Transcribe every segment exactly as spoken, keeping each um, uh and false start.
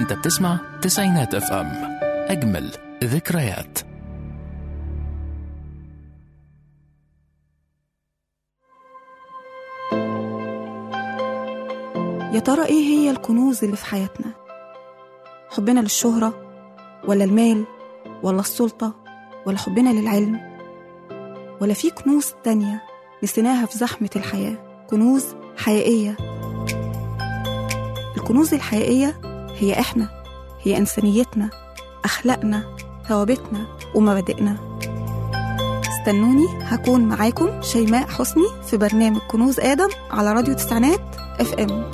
انت بتسمع تسعينات اف ام، اجمل ذكريات. يا ترى ايه هي الكنوز اللي في حياتنا؟ حبنا للشهرة ولا المال ولا السلطة ولا حبنا للعلم، ولا في كنوز تانية نسيناها في زحمة الحياة؟ كنوز حقيقية. الكنوز الحقيقية هي احنا، هي إنسانيتنا، أخلاقنا، ثوابتنا ومبادئنا. استنوني، هكون معاكم شيماء حسني في برنامج كنوز آدم على راديو تسعينات اف ام.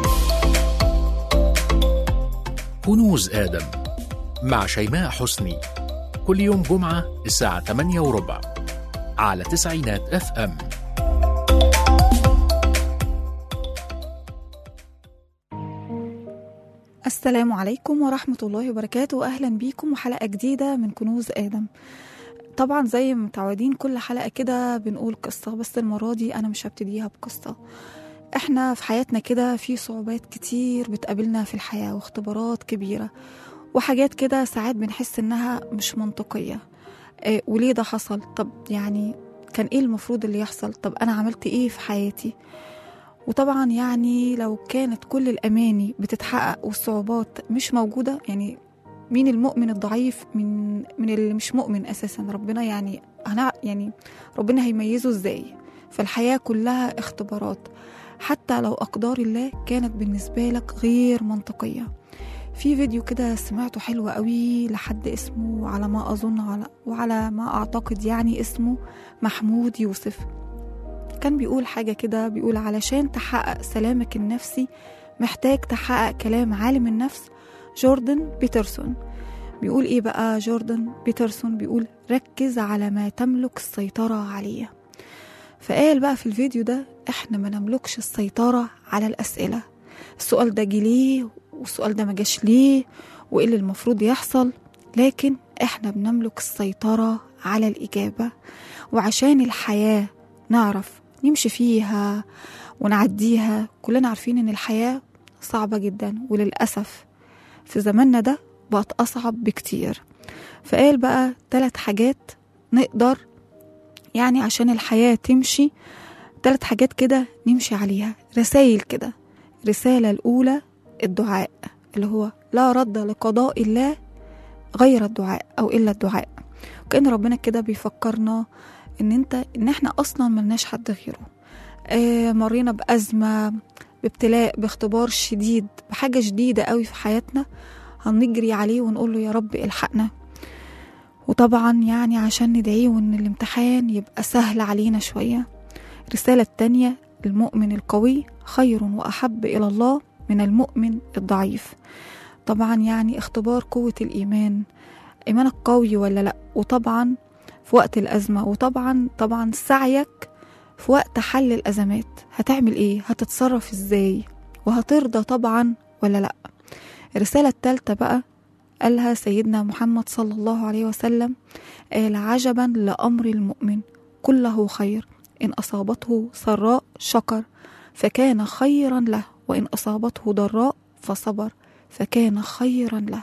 كنوز آدم مع شيماء حسني، كل يوم جمعة الساعة ثمانية وربع على تسعينات اف ام. السلام عليكم ورحمة الله وبركاته، أهلا بيكم وحلقة جديدة من كنوز آدم. طبعا زي ما متعودين كل حلقة كده بنقول قصة، بس المرة دي أنا مش هبتديها بقصة. احنا في حياتنا كده في صعوبات كتير بتقابلنا في الحياة واختبارات كبيرة وحاجات كده ساعات بنحس انها مش منطقية. اه وليه ده حصل؟ طب يعني كان ايه المفروض اللي يحصل؟ طب انا عملت ايه في حياتي؟ وطبعا يعني لو كانت كل الاماني بتتحقق والصعوبات مش موجودة، يعني مين المؤمن الضعيف من من اللي مش مؤمن اساسا؟ ربنا يعني أنا يعني ربنا هيميزه ازاي؟ فالحياة كلها اختبارات، حتى لو أقدار الله كانت بالنسبة لك غير منطقية. في فيديو كده سمعته حلو قوي لحد اسمه على ما أظن على وعلى ما أعتقد يعني اسمه محمود يوسف. كان بيقول حاجة كده، بيقول علشان تحقق سلامك النفسي محتاج تحقق كلام عالم النفس جوردن بيترسون. بيقول إيه بقى جوردن بيترسون؟ بيقول ركز على ما تملك السيطرة عليه. فقال بقى في الفيديو ده احنا ما نملكش السيطرة على الأسئلة، السؤال ده جه ليه والسؤال ده ما جاش ليه وايه اللي المفروض يحصل، لكن احنا بنملك السيطرة على الإجابة. وعشان الحياة نعرف نمشي فيها ونعديها، كلنا عارفين ان الحياة صعبة جدا، وللأسف في زماننا ده بقت أصعب بكتير. فقال بقى ثلاث حاجات نقدر يعني عشان الحياة تمشي، ثلاث حاجات كده نمشي عليها، رسائل كده. رسالة الأولى الدعاء، اللي هو لا رد لقضاء الله غير الدعاء أو إلا الدعاء. وكأن ربنا كده بيفكرنا إن أنت إن إحنا أصلا ملناش حد غيره. آه مرينا بأزمة، بابتلاء، باختبار شديد، بحاجة شديدة قوي في حياتنا، هنجري عليه ونقول له يا رب الحقنا. وطبعا يعني عشان ندعيه وإن الامتحان يبقى سهل علينا شوية. الرسالة التانية المؤمن القوي خير وأحب إلى الله من المؤمن الضعيف. طبعا يعني اختبار قوة الإيمان، إيمانك قوي ولا لأ، وطبعا في وقت الأزمة، وطبعا طبعا سعيك في وقت حل الأزمات، هتعمل إيه؟ هتتصرف إزاي؟ وهترضى طبعا ولا لأ. الرسالة التالتة بقى قالها سيدنا محمد صلى الله عليه وسلم، قال عجبا لأمر المؤمن كله خير، إن أصابته سراء شكر فكان خيرا له، وإن أصابته ضراء فصبر فكان خيرا له.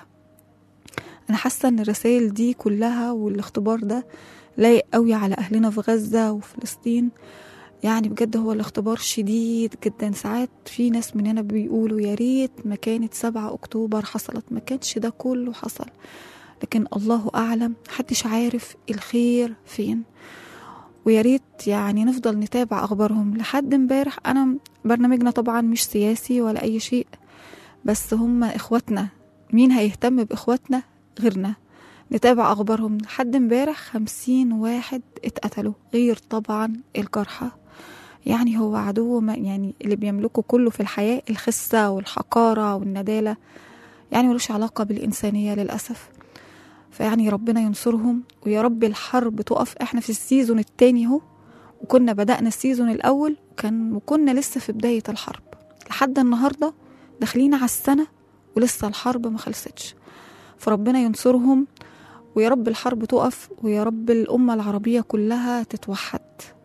أنا حاسة أن الرسائل دي كلها والاختبار ده لايق قوي على أهلنا في غزة وفلسطين. يعني بجد هو الاختبار شديد جدا. ساعات في ناس مننا بيقولوا يا ريت ما كانت سبعة أكتوبر حصلت، ما كانش ده كله حصل، لكن الله أعلم، محدش عارف الخير فين. ويا ريت يعني نفضل نتابع أخبارهم. لحد امبارح أنا برنامجنا طبعا مش سياسي ولا أي شيء، بس هم إخواتنا، مين هيهتم بإخواتنا غيرنا؟ نتابع أخبارهم. لحد امبارح خمسين واحد اتقتلوا، غير طبعا الجرحى. يعني هو عدو ما يعني اللي بيملكه كله في الحياة الخسة والحقارة والندالة، يعني ملوش علاقة بالإنسانية للأسف. فيعني ربنا ينصرهم ويا رب الحرب تقف. احنا في السيزون التاني اهو، وكنا بدأنا السيزون الأول وكان وكنا لسه في بداية الحرب، لحد النهاردة داخلين على السنة ولسه الحرب ما خلصتش. فربنا ينصرهم ويا رب الحرب تقف، ويا رب الأمة العربية كلها تتوحد.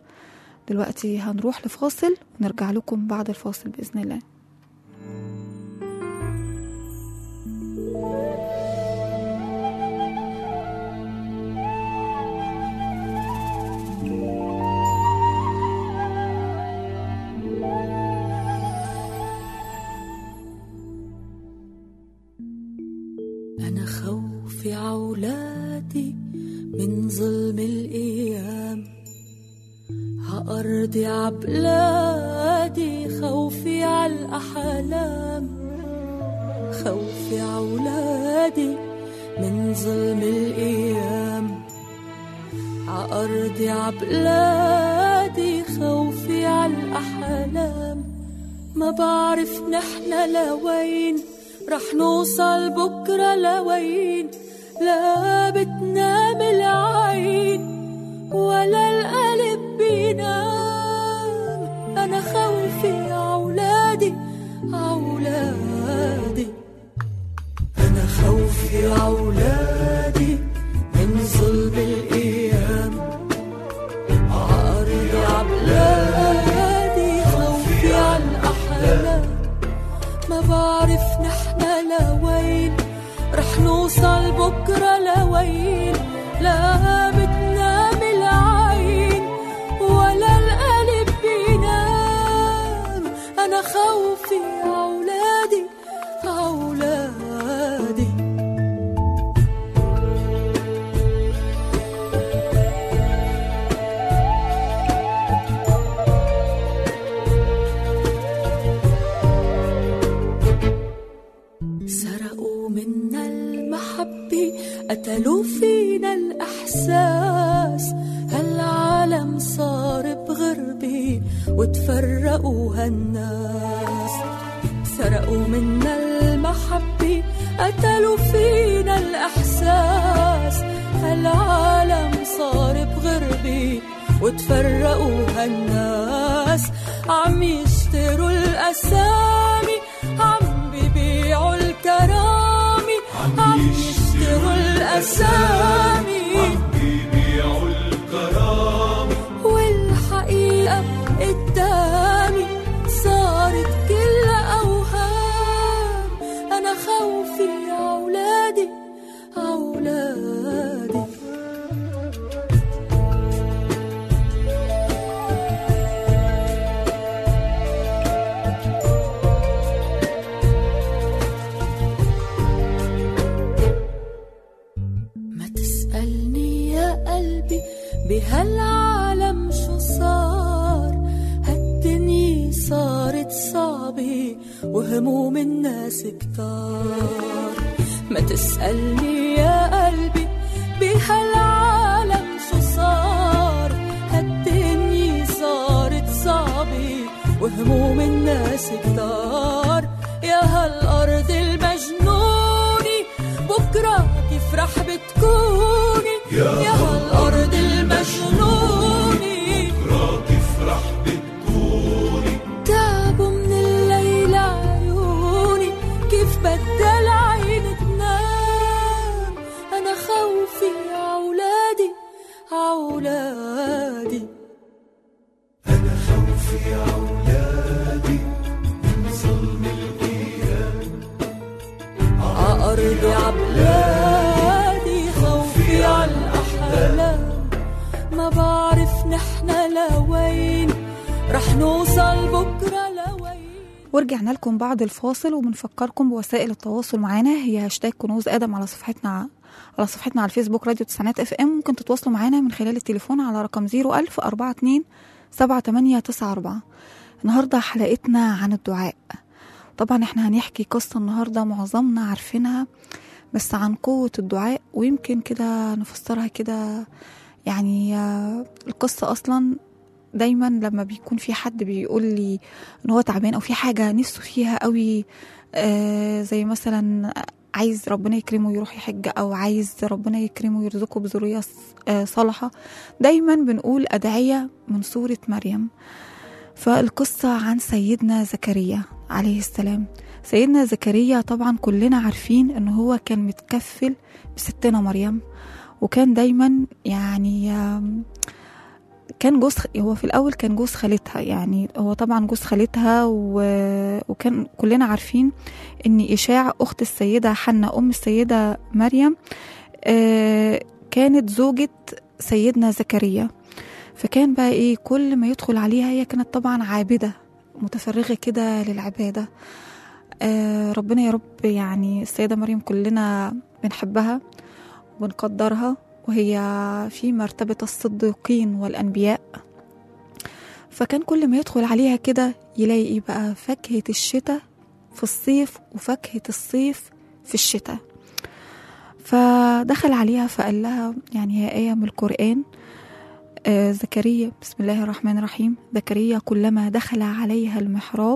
دلوقتي هنروح لفاصل ونرجع لكم بعد الفاصل بإذن الله. أنا خوفي عولادي من ظلم الأيام، عأرضي عبلادي خوفي عالأحلام، خوفي عولادي من ظلم الأيام، عأرضي عبلادي خوفي عالأحلام. ما بعرف نحنا لوين رح نوصل بكرة، لوين لا بتنام العين ولا القلب بينام. أنا خوفي عولادي عولادي، أنا خوفي عولادي من ظلم الأيام، عأرض عبلادي خوفي عالأحلام. ما بعرف نحنا لوين رح نوصل بكرة، لوين لا بتنام العين ولا القلب بينام. أنا خوفي عولادي عولادي. سرقوا منا المحبة، قتلوا فينا الإحساس، هالعالم صار بغربة وتفرقوا هالناس. سرقوا منا المحبة، قتلوا فينا الإحساس، هالعالم صار بغربة وتفرقوا هالناس. عم يشتروا الأسامي، عم بيبيعوا الكرامي، عم يشتروا الأسامي، عم بيبيعوا الكرامي. والحقيقة قدامي صارت كلها أوهام. أنا خوفي عولادي عولادي. بهالعالم شو صار، هالدنيا صارت صعبة وهموم الناس كتار. ما تسألني يا قلبي بهالعالم شو صار، هالدنيا صارت صعبة وهموم الناس كتار. يا هالأرض المجنونة بكرة كيف رح بتكوني، يا هالأرض المجنونة بكرة كيف رح بتكوني. تعبوا من الليل عيوني كيف بدل عين تنام. أنا خوفي عولادي عولادي، أنا خوفي عولادي من ظلم الأيام، عأرض عبلادي خوفي عالأحلام. ما بعرف نحنا لوين رح نوصل بكرة، لوين. ورجعنا لكم بعد الفاصل وبنفكركم بوسائل التواصل معنا، هي هاشتاج كنوز آدم على صفحتنا على صفحتنا على الفيسبوك راديو تسعينات اف ام. ممكن تتواصلوا معنا من خلال التليفون على رقم صفر ألف أربعة اتنين سبعة تمانية تسعة أربعة. النهاردة حلقتنا عن الدعاء. طبعا احنا هنحكي قصة النهاردة معظمنا عارفينها، بس عن قوة الدعاء، ويمكن كده نفسرها كده. يعني القصة أصلا دايما لما بيكون في حد بيقول لي ان هو تعبان او في حاجة نفسه فيها قوي، آه زي مثلا عايز ربنا يكرمه يروح يحج، او عايز ربنا يكرمه يرزقه بذرية آه صالحة، دايما بنقول أدعية من سورة مريم. فالقصة عن سيدنا زكريا عليه السلام. سيدنا زكريا طبعا كلنا عارفين ان هو كان متكفل بستنا مريم، وكان دايما يعني كان جوز، هو في الاول كان جوز خالتها، يعني هو طبعا جوز خالتها، وكان كلنا عارفين ان إشاع اخت السيدة حنة ام السيدة مريم كانت زوجة سيدنا زكريا. فكان بقى ايه، كل ما يدخل عليها، هي كانت طبعا عابدة متفرغة كده للعبادة. آه ربنا يا رب يعني السيدة مريم كلنا بنحبها وبنقدرها، وهي في مرتبة الصديقين والأنبياء. فكان كل ما يدخل عليها كده يلاقي بقى فاكهة الشتاء في الصيف وفاكهة الصيف في الشتاء. فدخل عليها فقال لها، يعني هي آية من القرآن، آه زكريا، بسم الله الرحمن الرحيم، زكريا كلما دخل عليها المحراب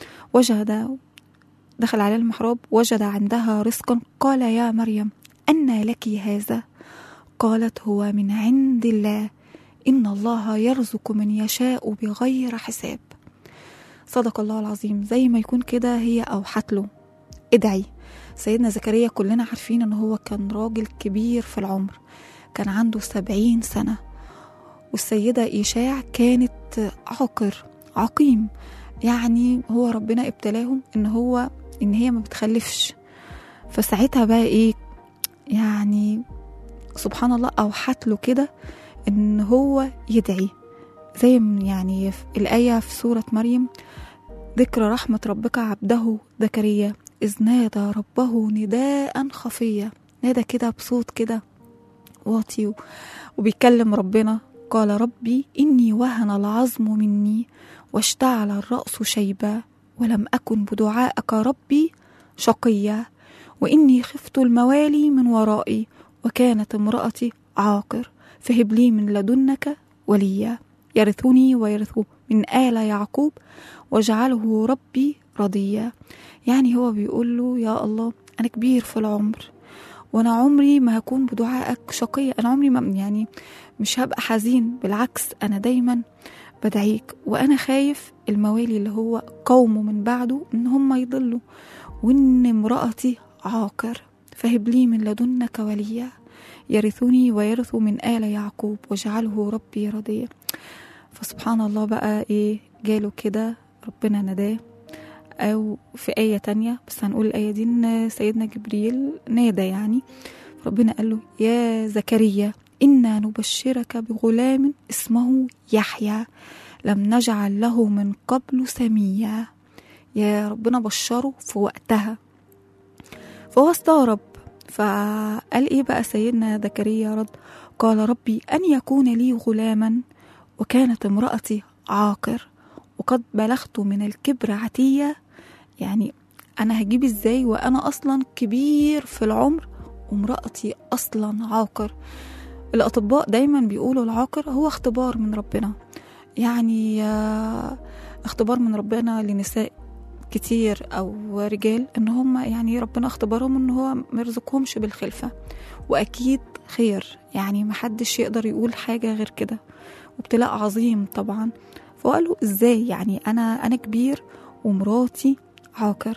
وجد دخل عليها المحراب وجد عندها رزقا قال يا مريم أنى لك هذا؟ قالت هو من عند الله إن الله يرزق من يشاء بغير حساب. صدق الله العظيم. زي ما يكون كده هي أوحت له ادعي. سيدنا زكريا كلنا عارفين ان هو كان راجل كبير في العمر، كان عنده سبعين سنة، والسيدة إيشاع كانت عاقر عقيم، يعني هو ربنا ابتلاهم ان هو ان هي ما بتخلفش. فساعتها بقى ايه، يعني سبحان الله أوحت له كده ان هو يدعي، زي يعني في الآية في سورة مريم، ذكر رحمة ربك عبده زكريا إذ نادى ربه نداء خفيا، نادى كده بصوت كده واطي وبيكلم ربنا، قال ربي إني وهن العظم مني واشتعل الرأس شيبا ولم أكن بدعائك ربي شقيا وإني خفت الموالي من ورائي وكانت امرأتي عاقر فهب لي من لدنك وليا يرثني ويرث من آل يعقوب واجعله ربي رضيا. يعني هو بيقول له يا الله أنا كبير في العمر وأنا عمري ما هكون بدعائك شقية، أنا عمري ما يعني مش هبقى حزين، بالعكس أنا دايما بدعيك، وأنا خايف الموالي اللي هو قومه من بعده إن هم يضلوا، وإن امرأتي عاقر فهب لي من لدنك وليا يرثني ويرث من آل يعقوب واجعله ربي رضيا. فسبحان الله بقى إيه جاله كده ربنا نداه، أو في آية تانية بس هنقول الآية دي إن سيدنا جبريل نادى، يعني ربنا قال له يا زكريا إنا نبشرك بغلام اسمه يحيى لم نجعل له من قبل سميا. يا ربنا بشره في وقتها، فهو استغرب، فقال إيه بقى سيدنا زكريا رد قال ربي أن يكون لي غلاما وكانت امرأتي عاقر وقد بلغت من الكبر عتية، يعني أنا هجيب إزاي وأنا أصلا كبير في العمر وامرأتي أصلا عاقر. الأطباء دايما بيقولوا العاقر هو اختبار من ربنا، يعني اختبار من ربنا لنساء كتير أو رجال، إن هم يعني ربنا اختبارهم إن هو مرزقهمش بالخلفة، وأكيد خير، يعني محدش يقدر يقول حاجة غير كده، وابتلاء عظيم طبعا. فقالوا إزاي يعني أنا أنا كبير ومراتي عاقر؟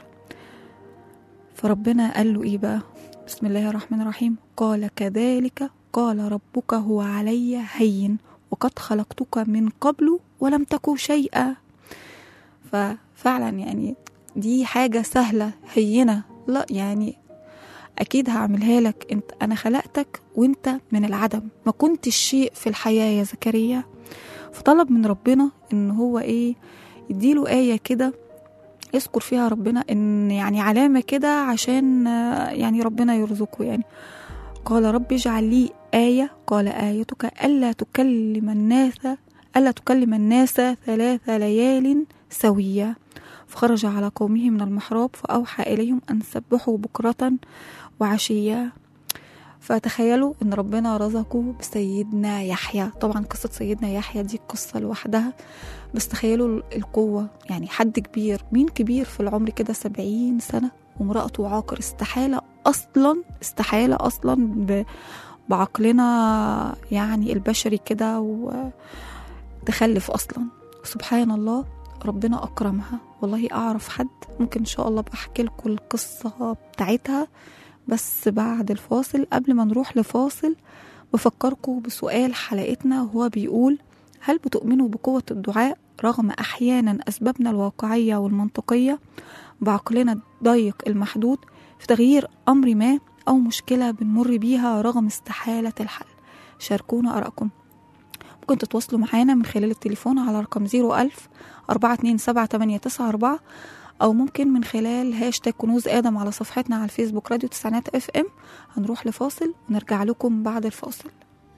فربنا قال له إيه بقى، بسم الله الرحمن الرحيم، قال كذلك قال ربك هو علي هين وقد خلقتك من قبل ولم تك شيئا. ففعلا يعني دي حاجة سهلة هينة، لا يعني أكيد هعملها لك، انت أنا خلقتك وانت من العدم، ما كنتش شيء في الحياة يا زكريا. فطلب من ربنا إن هو إيه يديله آية كده يذكر فيها ربنا، إن يعني علامة كده عشان يعني ربنا يرزقه. يعني قال رب اجعل لي آية، قال آيتك ألا تكلم الناس ألا تكلم الناس ثلاث ليال سوية. فخرج على قومه من المحراب فأوحى إليهم أن سبحوا بكرة وعشية. فتخيلوا ان ربنا رزقه بسيدنا يحيى. طبعا قصة سيدنا يحيى دي قصة لوحدها، بس تخيلوا القوة، يعني حد كبير، مين كبير في العمر كده سبعين سنة ومرأته عاقر؟ استحالة أصلا استحالة أصلا بعقلنا يعني البشري كده وتخلف أصلا. سبحان الله ربنا أكرمها. والله أعرف حد، ممكن إن شاء الله بحكي لكم القصة بتاعتها بس بعد الفاصل. قبل ما نروح لفاصل بفكركم بسؤال حلقتنا، وهو بيقول هل بتؤمنوا بقوة الدعاء رغم أحيانا أسبابنا الواقعية والمنطقية بعقلنا الضيق المحدود في تغيير أمر ما أو مشكلة بنمر بيها رغم استحالة الحل؟ شاركونا آرائكم. ممكن تتواصلوا معانا من خلال التليفون على رقم زيرو ألف أربعة اتنين سبعة تمانية تسعة أربعة، أو ممكن من خلال هاشتاج كنوز آدم على صفحتنا على الفيسبوك راديو تسعينات اف ام. هنروح لفاصل ونرجع لكم بعد الفاصل.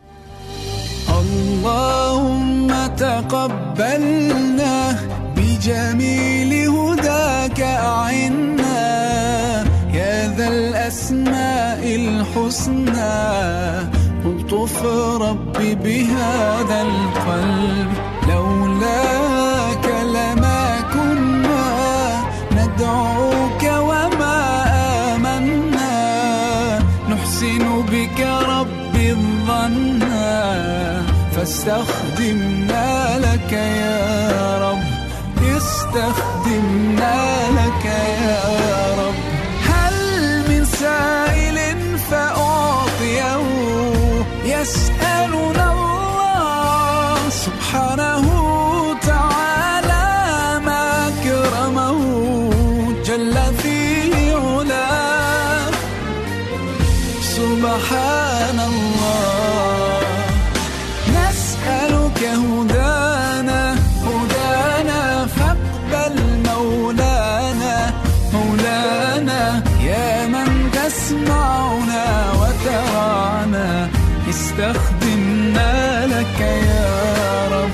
اللهم تقبلنا بجميل هداك أعنا يا ذا الأسماء الحسنى الطف ربي بهذا القلب لولاك لما كنا ندعوك وما آمنا نحسن بك ربي الظنا فاستخدمنا لك يا رب استخدمنا لك يا رب هل من سائل فأعطيه يسألنا الله سبحانه تعالى ما أكرمه جل في علاه سبحان الله نسألك هدانا هدانا فاقبل مولانا مولانا يا من تسمعنا وترانا استخدمنا لك يا رب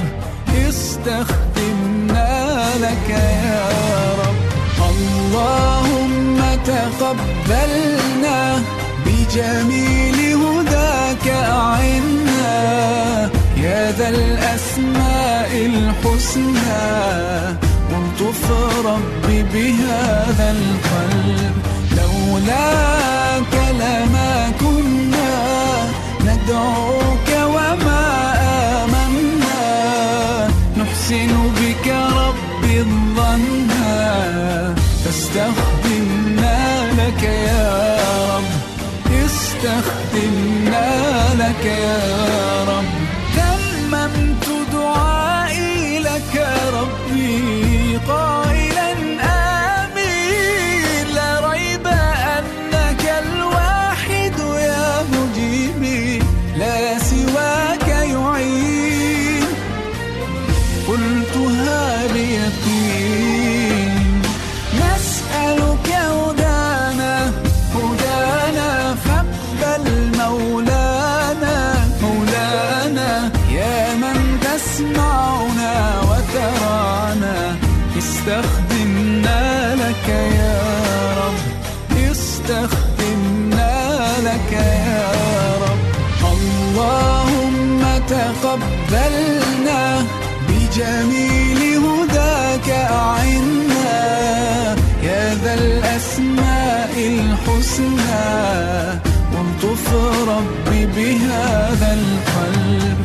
استخدمنا لك يا رب اللهم تقبلنا بجميل هداك أعنا يا ذا الأسماء الحسنى والطف ربي بهذا القلب لولاك لما كنا ندعوك وما آمنا نحسن بك ربي الظنا فاستخدمنا لك يا رب استخدمنا لك يا رب تممت دعائي لك ربي قائلا آمين لا ريب أنك الواحد يا مجيبي لا سواك يعين قلتها بيقين نسألك هدانا هدانا فاقبل مولانا مولانا يا من تسمعنا وترانا استخدمنا لك يا رب استخدمنا لك يا رب اللهم تقبلنا بجميل هداك أعنا يا ذا الأسماء الحسنى والطف ربي بهذا القلب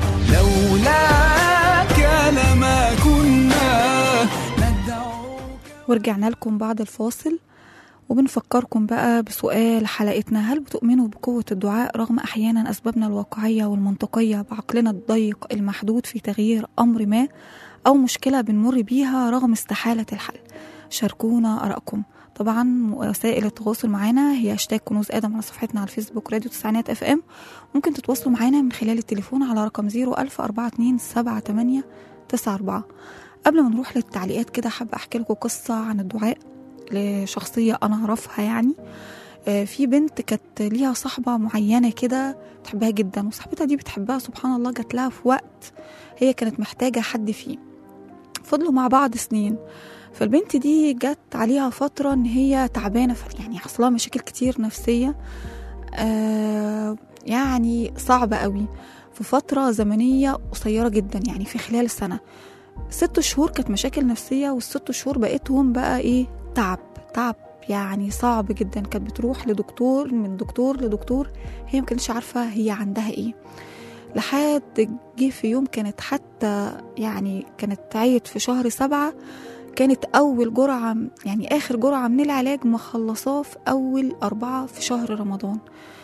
لولاك لما كنا ندعوك. ورجعنا لكم بعد الفاصل وبنفكركم بقى بسؤال حلقتنا: هل بتؤمنوا بقوة الدعاء رغم أحيانا أسبابنا الواقعية والمنطقية بعقلنا الضيق المحدود في تغيير أمر ما أو مشكلة بنمر بيها رغم استحالة الحل؟ شاركونا آرائكم. طبعا وسائل التواصل معنا هي هاشتاج كنوز آدم على صفحتنا على الفيسبوك راديو تسعينات اف ام. ممكن تتواصلوا معنا من خلال التليفون على رقم زيرو ألف أربعة اتنين سبعة تمانية تسعة أربعة. قبل ما نروح للتعليقات كده حابة أحكي لكم قصة عن الدعاء لشخصية أنا أعرفها. يعني في بنت كانت ليها صاحبة معينة كده بتحبها جدا، وصاحبتها دي بتحبها سبحان الله جات لها في وقت هي كانت محتاجة حد فيه. فضلوا مع بعض سنين، فالبنت دي جات عليها فترة ان هي تعبانة، يعني حصلها مشاكل كتير نفسية آه يعني صعبة قوي في فترة زمنية قصيرة جدا، يعني في خلال سنة. ست شهور كانت مشاكل نفسية، والست شهور بقيتهم بقى ايه تعب تعب يعني صعب جدا. كانت بتروح لدكتور من دكتور لدكتور، هي ما كانتش عارفة هي عندها ايه، لحد جه في يوم كانت حتى يعني كانت تعيت في شهر سبعة، كانت أول جرعة يعني آخر جرعة من العلاج مخلصاه في أول أربعة في شهر رمضان،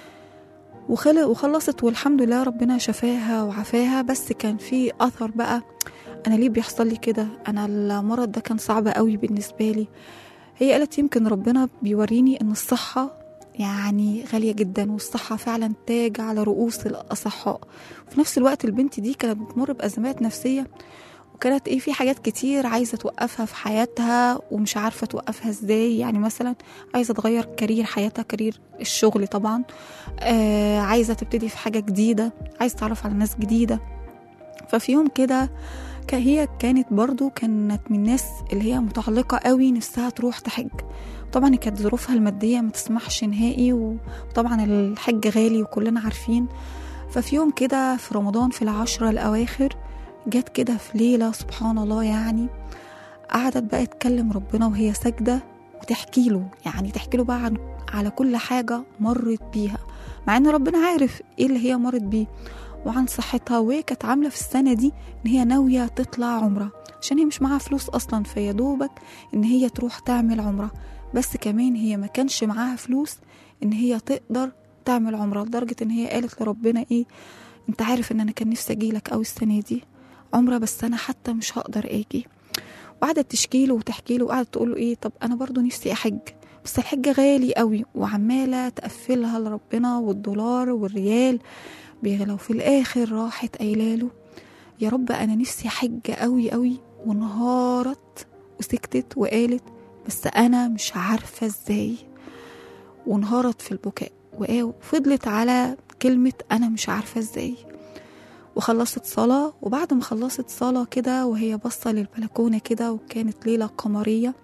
وخلصت والحمد لله ربنا شفاها وعفاها. بس كان في أثر بقى، أنا ليه بيحصل لي كده؟ أنا المرض ده كان صعب قوي بالنسبة لي. هي قالت يمكن ربنا بيوريني إن الصحة يعني غالية جدا، والصحة فعلا تاج على رؤوس الأصحاء. وفي نفس الوقت البنت دي كانت بتمر بأزمات نفسية، وكانت ايه في حاجات كتير عايزة توقفها في حياتها ومش عارفة توقفها ازاي. يعني مثلا عايزة تغير كارير حياتها، كارير الشغل طبعا، آه عايزة تبتدي في حاجة جديدة، عايزة تعرف على ناس جديدة. ففي يوم كده هي كانت برضو كانت من الناس اللي هي متعلقة قوي نفسها تروح تحج. طبعا كانت ظروفها المادية ما تسمحش نهائي، وطبعا الحج غالي وكلنا عارفين. ففي يوم كده في رمضان في العشرة الأواخر جت كده في ليلة سبحان الله، يعني قعدت بقى تكلم ربنا وهي ساجدة وتحكي له، يعني تحكي له بقى عن على كل حاجة مرت بيها، مع ان ربنا عارف ايه اللي هي مرت بيه، وعن صحتها. وهي كانت عاملة في السنة دي ان هي ناوية تطلع عمرة عشان هي مش معاها فلوس اصلا، فيا دوبك ان هي تروح تعمل عمرة. بس كمان هي ما كانش معاها فلوس ان هي تقدر تعمل عمرة، لدرجة ان هي قالت لربنا ايه، انت عارف ان انا كان نفسي اجيلك اوي السنة دي عمرة، بس انا حتى مش هقدر اجي. وقعدت تشكي له وتحكي له، وقعدت تقول له ايه، طب انا برضو نفسي احج بس الحج غالي قوي، وعمالة تقفلها لربنا، والدولار والريال بيغلوا. في الاخر راحت قايلاله يا رب انا نفسي حج قوي قوي، وانهارت وسكتت وقالت بس انا مش عارفة ازاي، وانهارت في البكاء وفضلت على كلمة انا مش عارفة ازاي. وخلصت صلاة، وبعد ما خلصت صلاة كده وهي بصة للبلكونة كده، وكانت ليلة قمرية،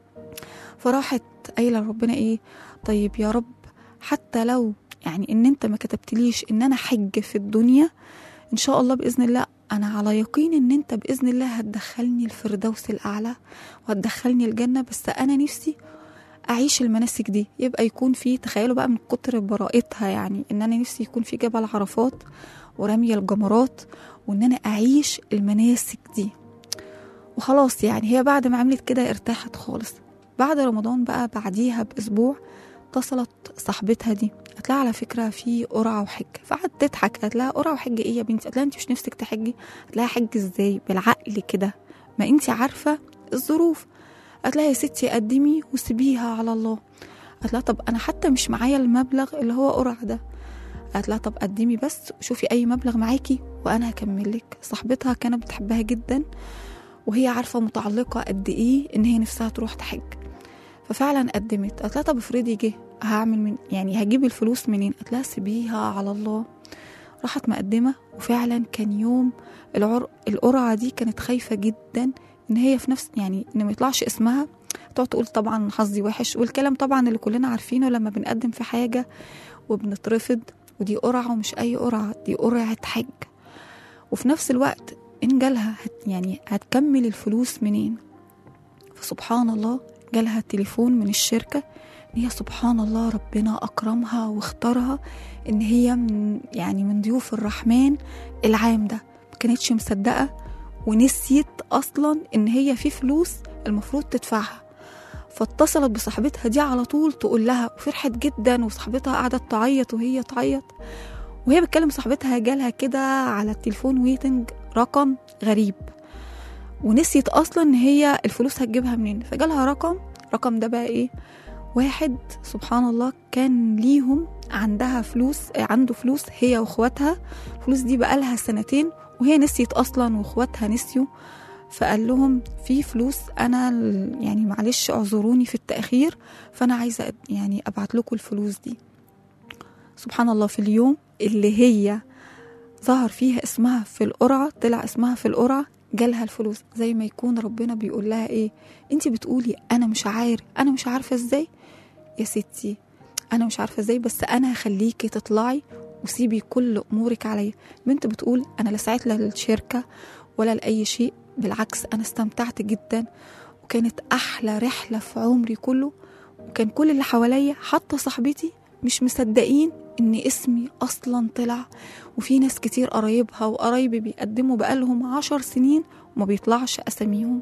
فراحت قايلة لربنا ايه، طيب يا رب حتى لو يعني ان انت ما كتبتليش ان انا حج في الدنيا، ان شاء الله بإذن الله انا على يقين ان انت بإذن الله هتدخلني الفردوس الاعلى وهتدخلني الجنة، بس انا نفسي اعيش المناسك دي. يبقى يكون في، تخيلوا بقى من كتر براءتها، يعني ان انا نفسي يكون في جبل عرفات ورمي الجمرات، وان انا اعيش المناسك دي. وخلاص يعني هي بعد ما عملت كده ارتاحت خالص. بعد رمضان بقى بعديها باسبوع اتصلت صاحبتها دي، قالت لها على فكره في قرعه وحج. فقعدت تضحك، قالت لها قرعه وحج ايه يا بنتي؟ قالت لها انت مش نفسك تحجي؟ قالت لها حج ازاي بالعقل كده، ما انت عارفه الظروف. قالت لها يا ستي قدمي وسيبيها على الله. قالت لها طب انا حتى مش معايا المبلغ اللي هو قرع ده. قالت لها طب قدمي بس، شوفي اي مبلغ معاكي وانا هكملك. صاحبتها كانت بتحبها جدا، وهي عارفه متعلقه قد ايه ان هي نفسها تروح تحج، ففعلا قدمت. قالت لها طب افرضي جه هعمل من يعني هجيب الفلوس منين؟ قالت لها سيبيها على الله. راحت مقدمه، وفعلا كان يوم العر... القرعه دي كانت خايفه جدا ان هي في نفس يعني ان ما يطلعش اسمها، تقعد تقول طبعا حظي وحش والكلام طبعا اللي كلنا عارفينه لما بنقدم في حاجه وبنترفض، ودي قرعه ومش اي قرعه، دي قرعه حج. وفي نفس الوقت ان جالها هت يعني هتكمل الفلوس منين؟ فسبحان الله جالها تليفون من الشركه ان هي سبحان الله ربنا اكرمها واختارها ان هي من يعني من ضيوف الرحمن العام ده. ما كانتش مصدقه ونسيت اصلا ان هي في فلوس المفروض تدفعها. فاتصلت بصاحبتها دي على طول تقول لها، وفرحت جدا، وصاحبتها قعدت تعيط وهي تعيط. وهي بتكلم صاحبتها جالها كده على التليفون ويتنج رقم غريب، ونسيت اصلا ان هي الفلوس هتجيبها منين. فجالها رقم رقم ده بقى ايه، واحد سبحان الله كان ليهم عندها فلوس، عنده فلوس هي واخواتها، الفلوس دي بقالها سنتين وهي نسيت اصلا واخواتها نسيوا. فقال لهم في فلوس انا يعني معلش اعذروني في التأخير، فانا عايزة يعني ابعت لكم الفلوس دي. سبحان الله في اليوم اللي هي ظهر فيها اسمها في القرعة، طلع اسمها في القرعة، جالها الفلوس. زي ما يكون ربنا بيقول لها ايه، انتي بتقولي انا مش عارف انا مش عارفة ازاي يا ستي، انا مش عارفة ازاي، بس انا هخليكي تطلعي وسيبي كل امورك عليا. بنت بتقول انا لا سعيت لا للشركة ولا لأي شيء، بالعكس انا استمتعت جدا، وكانت احلى رحلة في عمري كله. وكان كل اللي حواليا حتى صاحبتي مش مصدقين ان اسمي اصلا طلع، وفي ناس كتير قرايبها وقرايبي بيقدموا بقالهم عشر سنين وما بيطلعش اساميهم.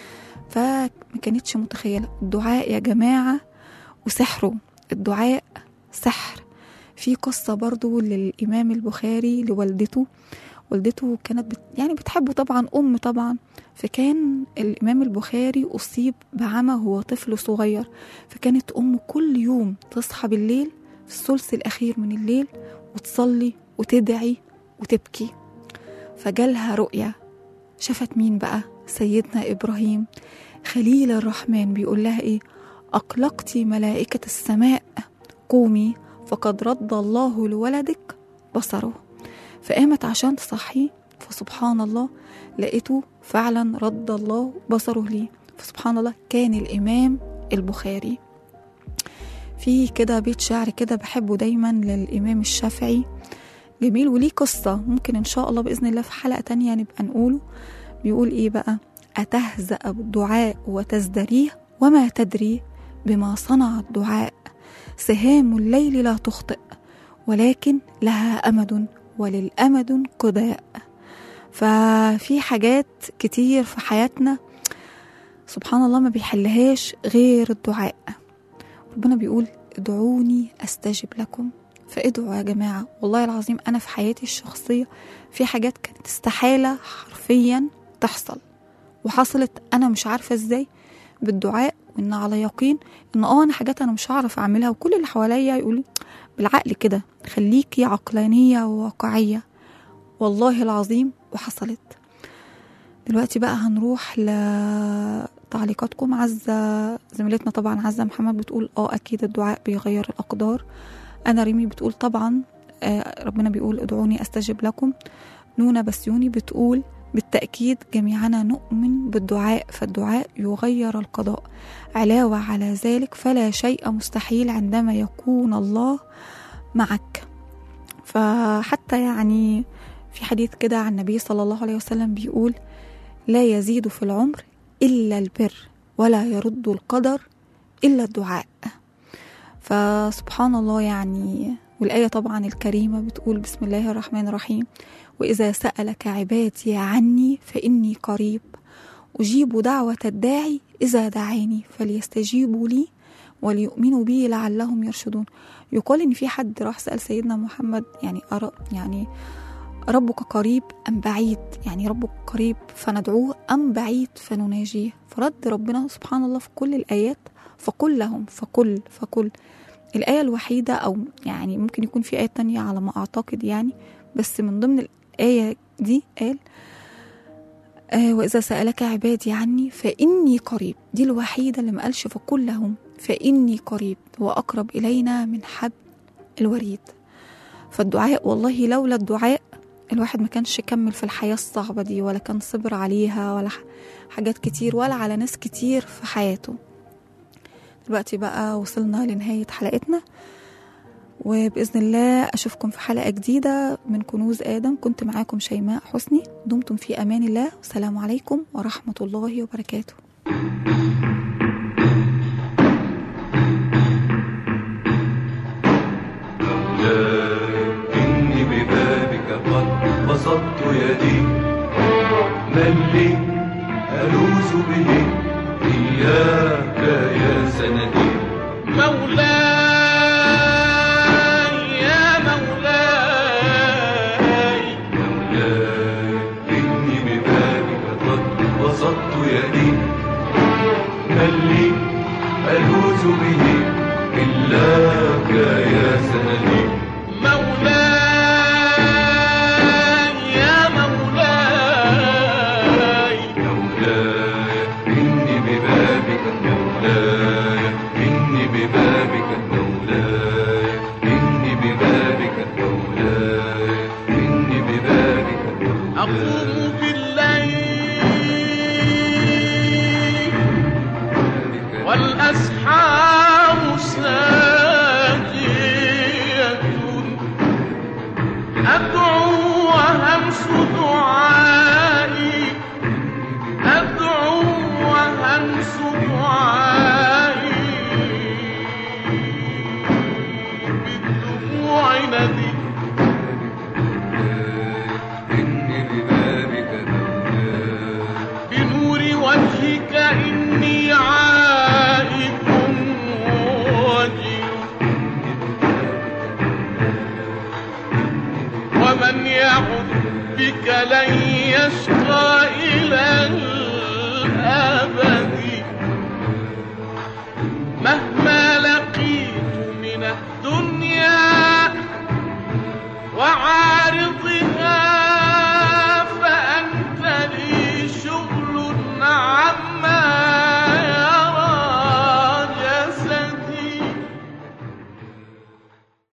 فما كانتش متخيلة. الدعاء يا جماعة وسحره، الدعاء سحر. في قصة برضو للإمام البخاري لوالدته، والدته كانت بت يعني بتحبه طبعا، أم طبعا. فكان الإمام البخاري أصيب بعمى وهو طفل صغير، فكانت أمه كل يوم تصحى بالليل في الثلث الأخير من الليل وتصلي وتدعي وتبكي. فجالها رؤية، شافت مين بقى؟ سيدنا إبراهيم خليل الرحمن بيقول لها إيه؟ أقلقتي ملائكة السماء قومي فقد رد الله لولدك بصره. فقامت عشان تصحيه، فسبحان الله لقيته فعلا رد الله بصره ليه. فسبحان الله كان الإمام البخاري في كده بيت شعر كده بحبه دايما للإمام الشافعي، جميل وليه قصة ممكن إن شاء الله بإذن الله في حلقة تانية نبقى نقوله. بيقول إيه بقى؟ أتهزأ بالدعاء وتزدريه وما تدري بما صنع الدعاء، سهام الليل لا تخطئ ولكن لها أمد وللأمد قضاء. ففي حاجات كتير في حياتنا سبحان الله ما بيحلهاش غير الدعاء. ربنا بيقول ادعوني أستجب لكم، فادعوا يا جماعة. والله العظيم أنا في حياتي الشخصية في حاجات كانت استحالة حرفيا تحصل وحصلت أنا مش عارفة إزاي بالدعاء، وإن على يقين إن آه أنا حاجات أنا مش هعرف أعملها، وكل اللي حواليا يقولوا بالعقل كده خليكي عقلانية وواقعية. والله العظيم وحصلت. دلوقتي بقى هنروح لتعليقاتكم. عزة زميلتنا طبعا عزة محمد بتقول اه اكيد الدعاء بيغير الاقدار. انا ريمي بتقول طبعا آه ربنا بيقول ادعوني استجب لكم. نونا بسيوني بتقول بالتأكيد جميعنا نؤمن بالدعاء، فالدعاء يغير القضاء. علاوة على ذلك فلا شيء مستحيل عندما يكون الله معك. فحتى يعني في حديث كده عن النبي صلى الله عليه وسلم بيقول لا يزيد في العمر إلا البر ولا يرد القدر إلا الدعاء. فسبحان الله يعني. والآية طبعا الكريمة بتقول بسم الله الرحمن الرحيم وإذا سألك عبادي عني فإني قريب أجيب دعوة الداعي إذا دعاني فليستجيبوا لي وليؤمنوا بي لعلهم يرشدون. يقال إن في حد راح سأل سيدنا محمد يعني أرى يعني ربك قريب أم بعيد، يعني ربك قريب فندعوه أم بعيد فنناجيه. فرد ربنا سبحان الله في كل الآيات فقل لهم فقل فقل. الآية الوحيدة أو يعني ممكن يكون في آية تانية على ما أعتقد يعني، بس من ضمن الآية دي قال آه وإذا سألك عبادي عني فإني قريب. دي الوحيدة اللي ما قالش فقل لهم فإني قريب وأقرب إلينا من حبل الوريد. فالدعاء والله لولا الدعاء الواحد ما كانش كمل في الحياة الصعبة دي، ولا كان صبر عليها ولا حاجات كتير ولا على ناس كتير في حياته. دلوقتي بقى وصلنا لنهاية حلقتنا، وبإذن الله أشوفكم في حلقة جديدة من كنوز آدم. كنت معاكم شيماء حسني، دمتم في أمان الله، والسلام عليكم ورحمة الله وبركاته. إني ببابك قد بسطت يدي، من لي ألوذ به إياك يا سندي. مولاي يا مولاي مولاي إني ببابك قد بسطت يدي، من لي ألوذ به إلاك يا سندي. مولاي يا مولاي مولاي إني ببابك مولاي إني ببابك مولاي إني ببابك مولاي إني ببابك مولاي. أقوم بالليل والأسحار ساجية أدعو